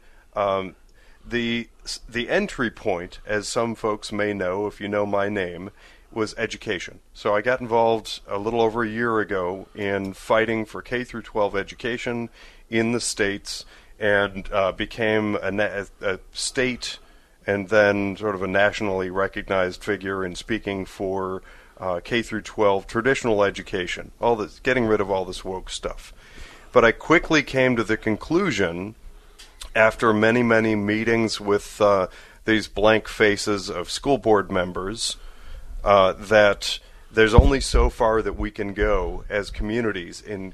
Speaker 11: the entry point, as some folks may know, if you know my name, was education. So I got involved a little over a year ago in fighting for K-12 education in the states, and became a state and then sort of a nationally recognized figure in speaking for K-12 traditional education, all this, getting rid of all this woke stuff. But I quickly came to the conclusion, after many, many meetings with these blank faces of school board members, that there's only so far that we can go as communities in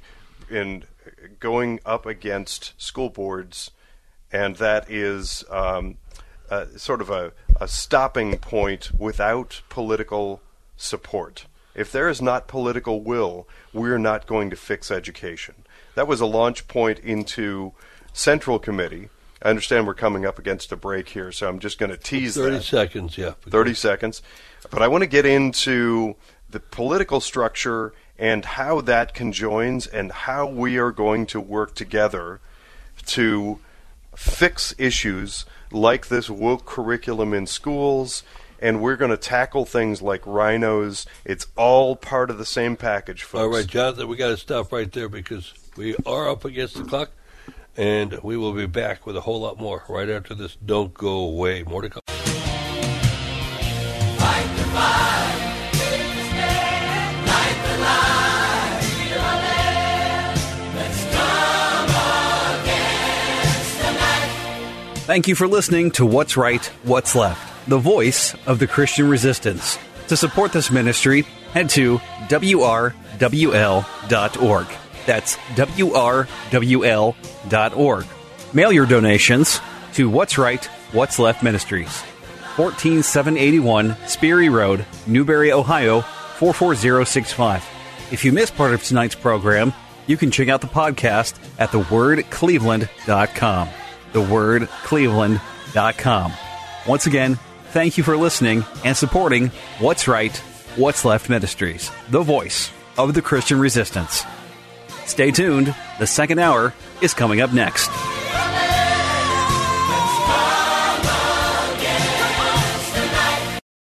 Speaker 11: going up against school boards, and that is sort of a stopping point without political support. If there is not political will, we're not going to fix education. That was a launch point into Central Committee. I understand we're coming up against a break here, so I'm just going to tease
Speaker 9: 30 seconds, yeah.
Speaker 11: 30 seconds. But I want to get into the political structure and how that conjoins and how we are going to work together to fix issues like this woke curriculum in schools, and we're going to tackle things like rhinos. It's all part of the same package, folks.
Speaker 9: All right, Jonathan, we got to stop right there because we are up against the clock. And we will be back with a whole lot more right after this. Don't go away. More to come.
Speaker 12: Fight the fight, take the stand, light the light, feel our land. Let's come against the night.
Speaker 1: Thank you for listening to What's Right, What's Left, the voice of the Christian resistance. To support this ministry, head to WRWL.org. That's WRWL.org. Mail your donations to What's Right, What's Left Ministries, 14781 Sperry Road, Newberry, Ohio, 44065. If you missed part of tonight's program, you can check out the podcast at thewordcleveland.com. thewordcleveland.com. Once again, thank you for listening and supporting What's Right, What's Left Ministries, the voice of the Christian resistance. Stay tuned. The second hour is coming up next.